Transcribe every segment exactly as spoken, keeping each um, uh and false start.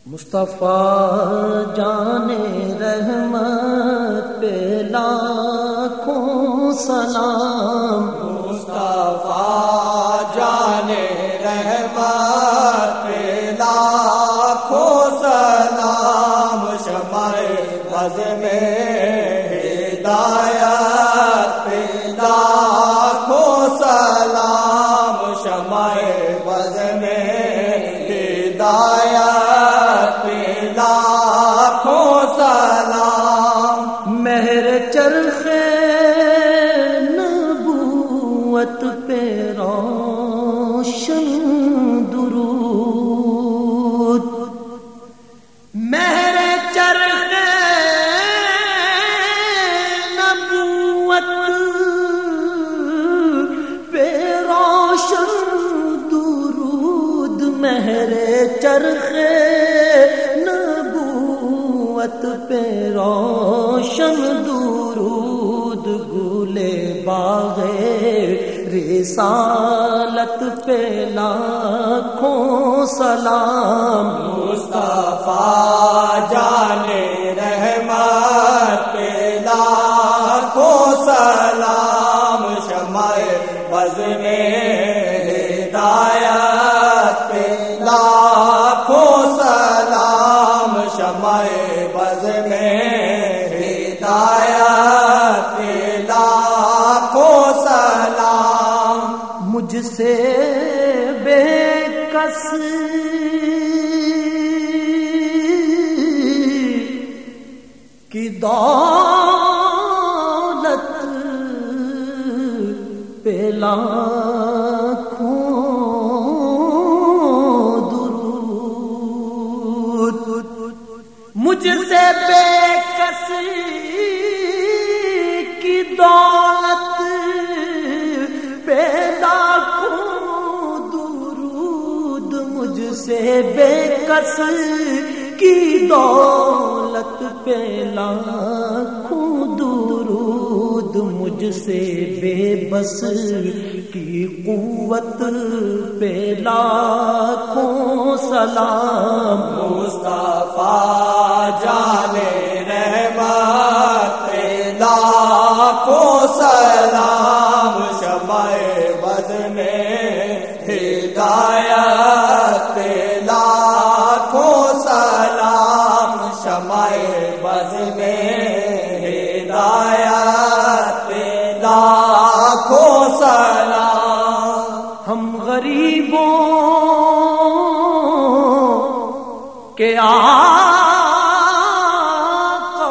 مصطفیٰ جان رحمت پہ لاکھوں سلام، مصطفیٰ جان رحمت پہ لاکھوں سلام، شمع بز میں ہدایت پہ لاکھوں سلام، شمع بز میں ہدایت پہ لاکھوں سلام، مہر چرخ نبوت پہ روشن درود، مہر چرخ نبوت پہ روشن درود، مہر چرخ نبوت پہ روشن درود، گلے باغ رسالت پہ لاکھوں سلام، مصطفیٰ جان رحمت پہ لاکھوں سلام، شمع بز میں ہدایت پہ لاکھوں سلام، شمع بز میں ہدایت پہ لاکھوں سلام، مجھ سے بے کس کی دولت پہ لاکھوں درود، مجھ سے بے کس کی دولت پہ لاکھوں درود، مجھ سے بے کس کی دولت پہ لاکھوں درود، مجھ سے بے بس کی قوت پہ لاکھوں سلام، مصطفیٰ جان رحمت پہ لاکھوں سلام، شمع بز میں ہدایت پہ لاکھوں سلام، شمع بز میں ہدایت پہ لاکھوں سلام، ہم غریبوں کے آقا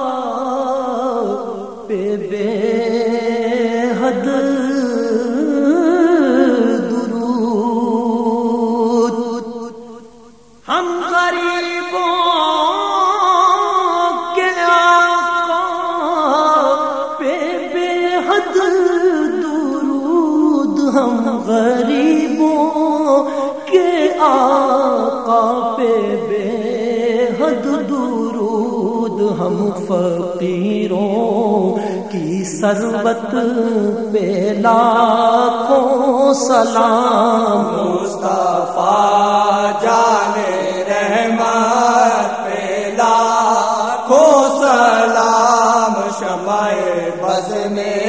پہ بے حد درود، ہم غریبوں کے آقا پہ بے حد درود، ہم غریبوں کے آقا پہ بے حد درود، ہم فقیروں کی ثروت پہ لاکھوں سلام، مصطفیٰ جان رحمت پہ لاکھوں سلام، شمع بز میں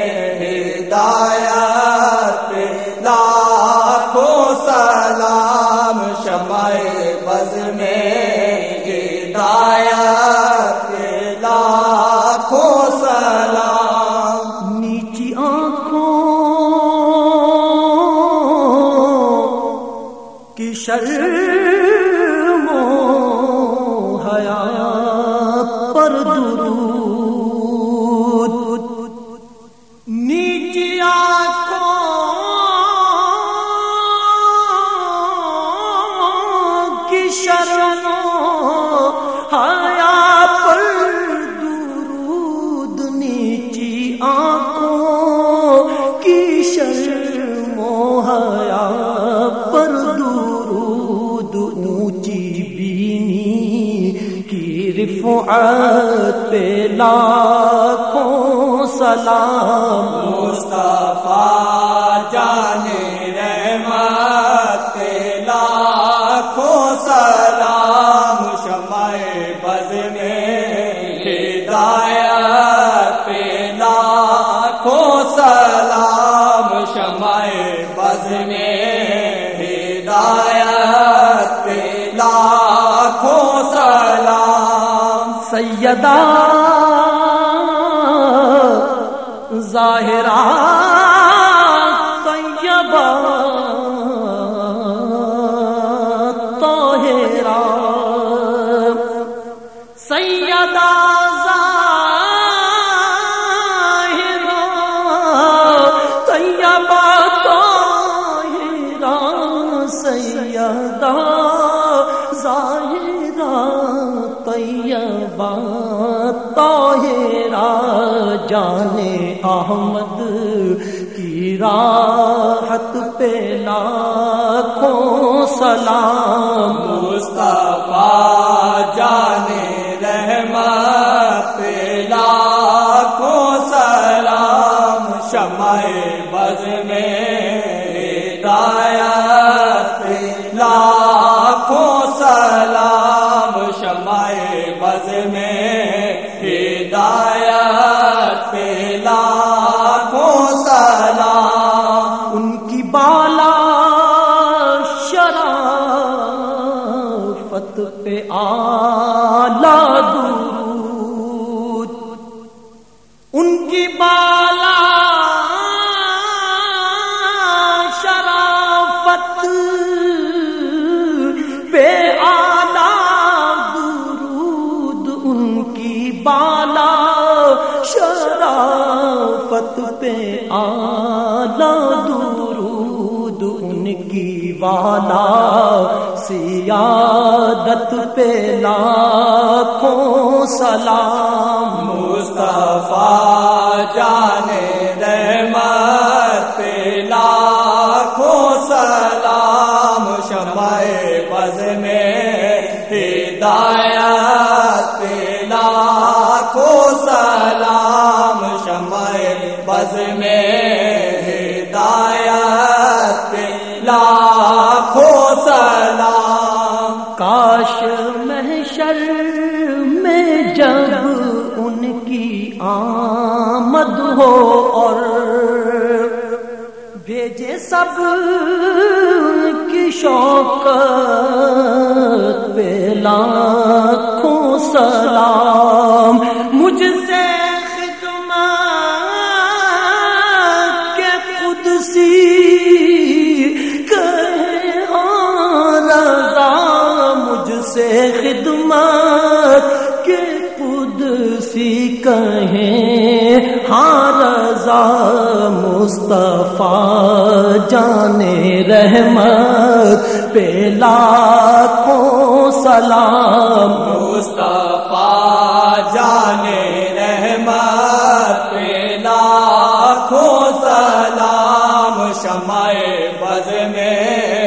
ہدایت پہ لاکھوں سلام، شمع بز میں ہدایت پہ لاکھوں سلام، نیچی آنکھوں کی شرم و حیا پر درود، نیچی آنکھوں کی شرم و حیا پر درود، نیچی آنکھوں کی شرم و حیا پر درود، اونچی بینی کی رفعت پہ لاکھوں سلام، مصطفیٰ جان رحمت پہ لاکھوں سلام سیدہ ظاہرہ طیبہ طاہرہ، سیدہ ظاہرہ طیبہ طاہرہ، سیدہ ظاہرہ طیبہ طاہرہ، جان احمد کی راحت پہ لاکھوں سلام، مصطفیٰ جان رحمت پہ لاکھوں سلام، شمع بز میں ہدایت پہ لاکھوں سلام، شمع بز میں ہدایت پہ لاکھوں سلام، ان کی بالا شرافت پہ اعلیٰ درود، ان کی بالا شرافت پہ اعلیٰ درود، ان کی بالا شرافت پہ اعلیٰ درود، ان کی والا سیادت پہ لاکھوں سلام، مصطفیٰ جان رحمت پہ لاکھوں سلام، شمع بز میں ہدایت پہ لاکھوں سلام، شمع بز میں ہدایت پہ لاکھوں سلام، کاش محشر میں جب ان کی آمد ہو اور بھیجے سب کی شوقت پہ لاکھوں سلام، مجھ سے خدمت کے قدسی کہے ہاں رضا، مجھ سے خدمت کے قدسی کہیں ہاں رضا، مصطفیٰ جان رحمت پہ لاکھوں سلام، مصطفیٰ جان رحمت پہ لاکھوں سلام، شمع بز میں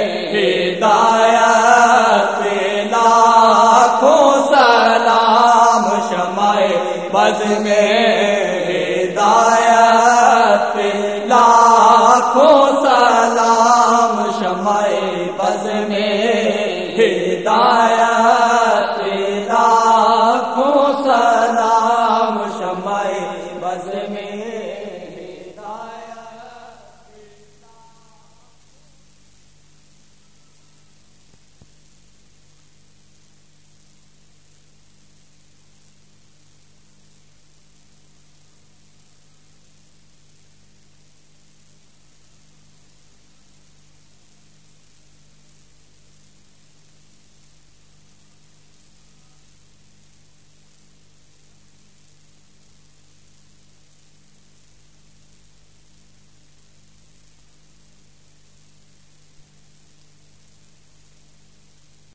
ہدایت پہ لاکھوں سلام، شمع بز میں ہدایت پہ لاکھوں سلام، شمع بز میں ہدایت